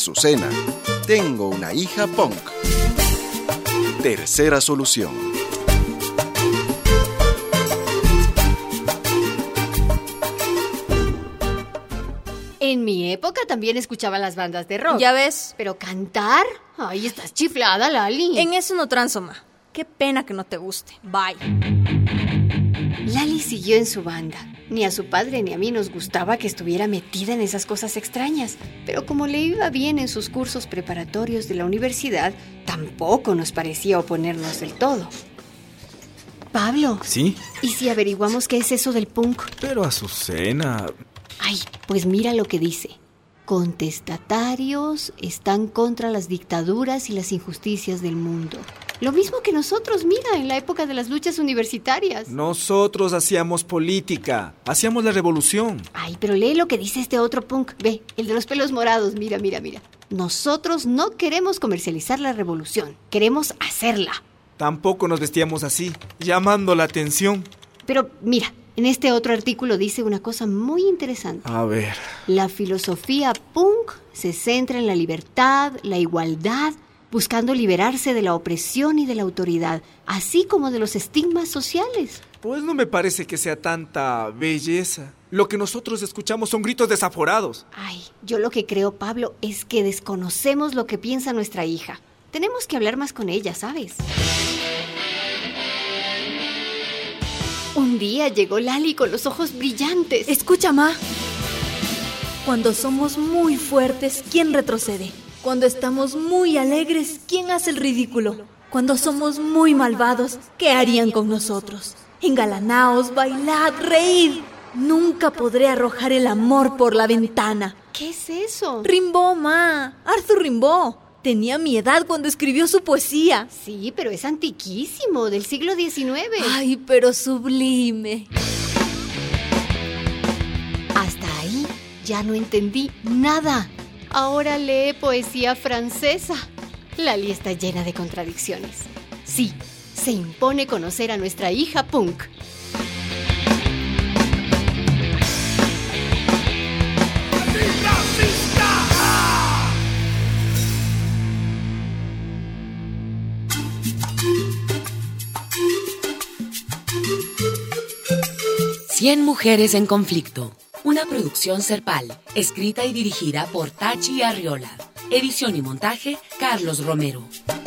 Azucena, tengo una hija punk. Tercera solución. En mi época también escuchaba las bandas de rock. ¿Ya ves? ¿Pero cantar? Ay, estás chiflada, Lali. En eso no transo, ma. Qué pena que no te guste. Bye. Lali siguió en su banda. Ni a su padre ni a mí nos gustaba que estuviera metida en esas cosas extrañas. Pero como le iba bien en sus cursos preparatorios de la universidad, tampoco nos parecía oponernos del todo. Pablo. ¿Sí? ¿Y si averiguamos qué es eso del punk? Pero Azucena... Ay, pues mira lo que dice. Contestatarios están contra las dictaduras y las injusticias del mundo. Lo mismo que nosotros, mira, en la época de las luchas universitarias. Nosotros hacíamos política, hacíamos la revolución. Ay, pero lee lo que dice este otro punk. Ve, el de los pelos morados, mira. Nosotros no queremos comercializar la revolución, queremos hacerla. Tampoco nos vestíamos así, llamando la atención. Pero mira, en este otro artículo dice una cosa muy interesante. A ver. La filosofía punk se centra en la libertad, la igualdad, buscando liberarse de la opresión y de la autoridad, así como de los estigmas sociales. Pues no me parece que sea tanta belleza. Lo que nosotros escuchamos son gritos desaforados. Ay, yo lo que creo, Pablo, es que desconocemos lo que piensa nuestra hija. Tenemos que hablar más con ella, ¿sabes? Un día llegó Lali con los ojos brillantes. Escucha, ma. Cuando somos muy fuertes, ¿quién retrocede? Cuando estamos muy alegres, ¿quién hace el ridículo? Cuando somos muy malvados, ¿qué harían con nosotros? Engalanaos, bailad, reíd. Nunca podré arrojar el amor por la ventana. ¿Qué es eso? Rimbaud, ma. Arthur Rimbaud. Tenía mi edad cuando escribió su poesía. Sí, pero es antiquísimo, del siglo XIX. Ay, pero sublime. Hasta ahí ya no entendí nada. Ahora lee poesía francesa. Lali está llena de contradicciones. Sí, se impone conocer a nuestra hija punk. Cien mujeres en conflicto. Una producción Serpal, escrita y dirigida por Tachi Arriola. Edición y montaje, Carlos Romero.